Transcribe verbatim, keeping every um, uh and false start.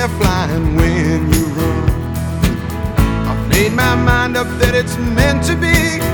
are flying when you run. I've made my mind up that it's meant to be.